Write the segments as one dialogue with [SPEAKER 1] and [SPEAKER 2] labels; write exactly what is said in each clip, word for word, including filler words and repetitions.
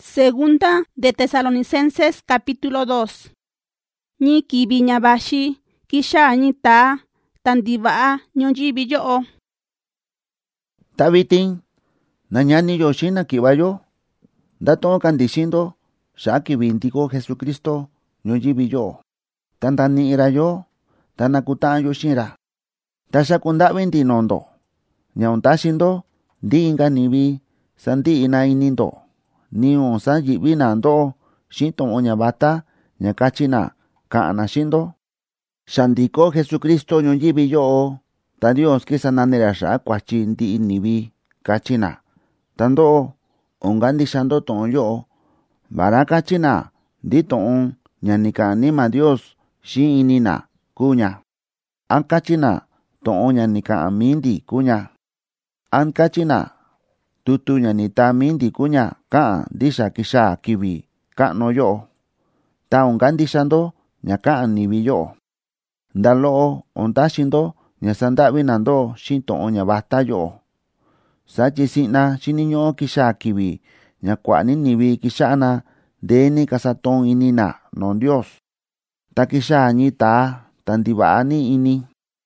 [SPEAKER 1] Segunda de Tesalonicenses capítulo dos. Ni kibiña bashi kisha ni ta tandiva nyonjibi yo.
[SPEAKER 2] Tabitin, nanyani yoshina kibayo, dato kan diciendo, shaki bintico Jesucristo, nyonjibi yo. Tantani ira yo, tanakuta yoshira. Tashakunda bintinondo, nyauntashindo, di inga nibi, santi ina inindo. Ni on san yibi nando, shinto oña bata, nyakachina, kaana shindo. Shandiko Jesucristo nyonjibi yo, ta Dios que sananera sha kwachi di nibi, kachina. Tando, ongandi shando ton yo, baraka china, di ton, nyanika nima Dios, shi inina, kunya. Ankachina, ton nyanika amindi, kunya. Ankachina, tutu nyanita mindi kunya ka disha kisha kibi ka no yo ta ongandi shando nyaka nibi yo ndalo ondashindo nyasanda binando shinto onya bata yo sachi sina shininyo kisha kibi nyakwani nibi kishana deni kasaton inina non Dios ta kisha nyita tandibani ini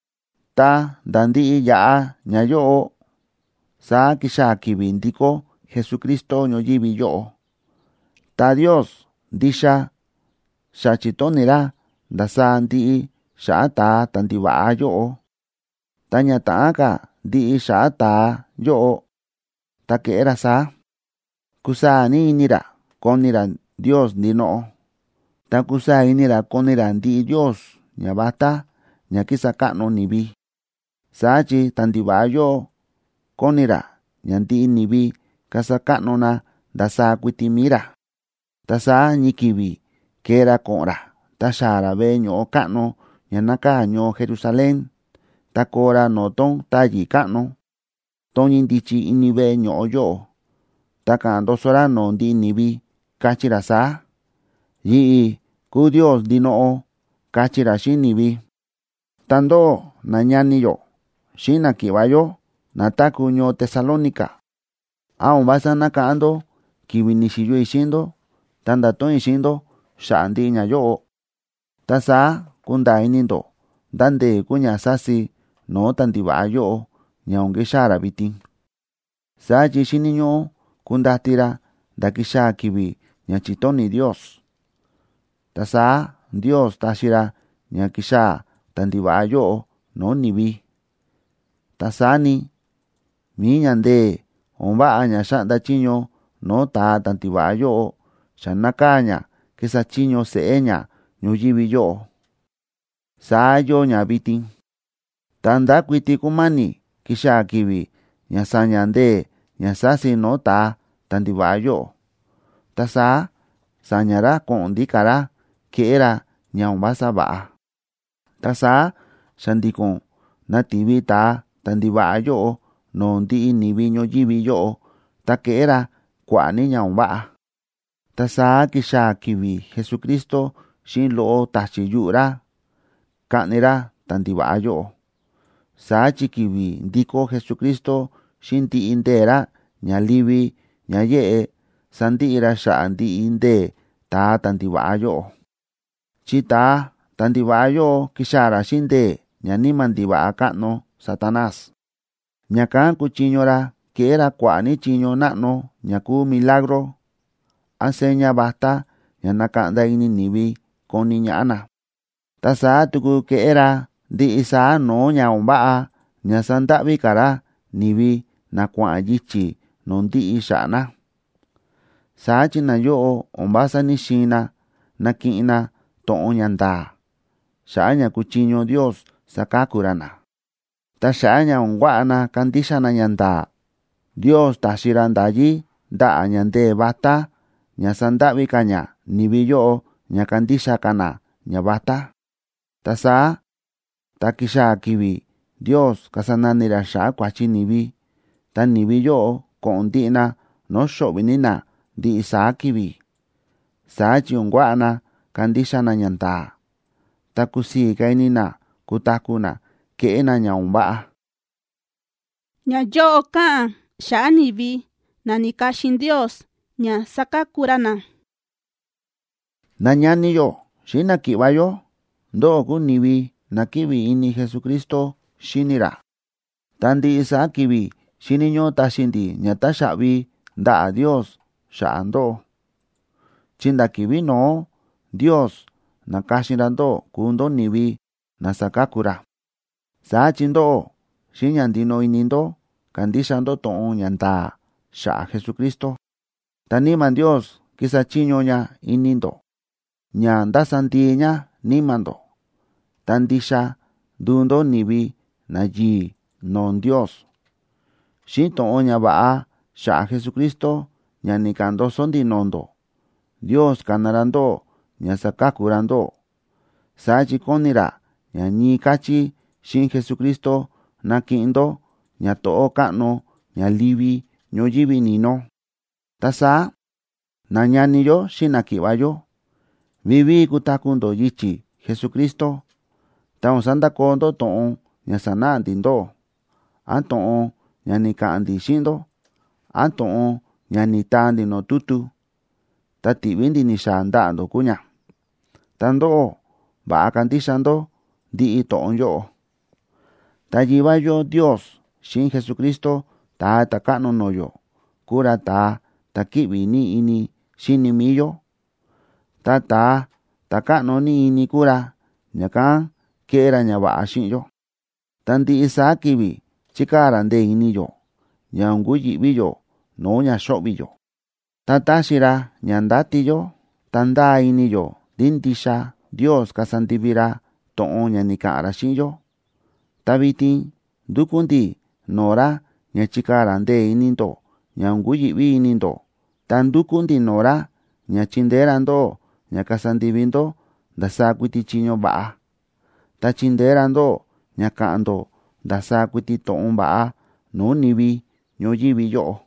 [SPEAKER 2] ta dandi ya nyayo sa kisha kibindiko Jesucristo nyonjibi yo. Ta Dios disha shachitonira dasa ndi shata tandiba yo. Tanya taaka di shata yo. Ta que era sa kusa ni nira konira Dios dino. Ta kusa inira konira di Dios nyabata nyakisa kano nibi. Sachi tandiba yo konira nyanti nibi kasakano na dasa kuitimira tasa nyikibi kera kora tashara beño kano nyanaka nyo Jerusalén takora noton tayi kano tonin dichi inibe nyo yo takando sora no di nibi kachira sa yi ku Dios dino kachira shinibi tando nanyani yo shina kibayo nataku nyo Tesalónica. Aun basa nakando, kibinishi yo ishindo, tandato ishindo, shandi nya yo. Tasa kunda inindo, dande kunya sasi, no tandiba yo, nyaunge shara bitin. Saji shininyo, kunda tira, dakisha kibi, nyachitoni Dios. Tasa, Dios tashira, nyakisha, tandiba yo, no nibi. Tasani, mi nyande omba aña shanda chiño no ta tantiba yo shanakaña kesa chiño seeña nyujibi yo sa yo nya bitin tanda kwiti kumani kisha kibi nya sañande nya sasi no ta tantiba yo tasa sañara con dikara que era nya omba saba tasa shandikon natibi ta tandiba yo no ndi nibi nyonjibi yo ta que era kwa ni nyaumba ta sa kisha kibi Jesucristo shin lo tachi yura kanera tandiba yo sa chikibi ndiko Jesucristo shin ti indera nyalibi nyaye sandi ira sha ndi inde ta tandiba yo chita tandiba yo kishara shinde nyani mandiba akano Satanás Nyaka kuchiñora que era kwani chiño nano nyaku milagro aseña basta nyanakanda ini nibi con niñana tasa tuku que era di isa no nyaumba nyasanda bikara nibi nakwa yichi nondi ishana sachi na yo ombasa ni shina nakina to onyanda shanya kuchiño Dios sakakurana Tashanya ungwana kandisha na nyanda. Dios tashiranda allí da anyande bata nyasanda bikanya nibi yo nyakandisha kana nyabata. Tasa takisha kibi Dios kasananira sha kwachi nibi tan nibi yo kondina no shobinina di isa kibi. Sachi ungwana kandisha na nyanda. Takusi kainina kutakuna que ena nyaumba
[SPEAKER 1] nya yo ka shanibi nanika shin Dios ña sakakura na.
[SPEAKER 2] Nañani yo, shina kiva yo, ndo ku nivi na kivi ini Jesucristo shinira. Tandi isa kivi shini ño tashindi ña tashavi nda a Dios shaando. Chinda kivi no, Dios na kashirando kundo nivi na sakakura. Sa chindo shinyandino inindo kandishando toon ñanda sha Jesucristo. Taniman Dios kisa chiño ña inindo. Ña ndasanti ña nimando. Tandisha dundo nivi na yi non Dios. Shin toon ña ba'a sha Jesucristo ña nikando sondi nondo. Dios kanarando ña sakakurando. Sa chikonira ña ñi kachi shin Jesucristo nakindo ña to'o ka'no ña livi ñoyivi nino. Tasa nañani yo shina kiva yo. Vivi kutakundo yichi Jesucristo. Taon sandakondo toon ña sanandindo. An toon ña nikandi shindo. An toon ña nitandi no tutu. Tatibindi ni shandando kuña. Tando ba'a kandishando di toon yo. Tayiva yo Dios shin Jesucristo ta takano no yo. Kura ta takivi ni ini shini miyo. Ta ta takano ni ini kura ñaka kera ña ba'a shin yo. Tandi isa kivi chikarande ini yo. Ñangu yivi yo no ña shovi yo. Tatashira ñandati yo. Tanda ini yo dindisha Dios kasandivira toon ña nikara shin yo. Tavitin dukundi nora ña chikarande inindo ñangu yivi inindo. Tan dukundi nora ña chinderando ña kasandivindo ndasa kuiti chiño ba'a. Ta chinderando ña ka'ando ndasa kuiti toon ba'a no nivi ñoyivi yo.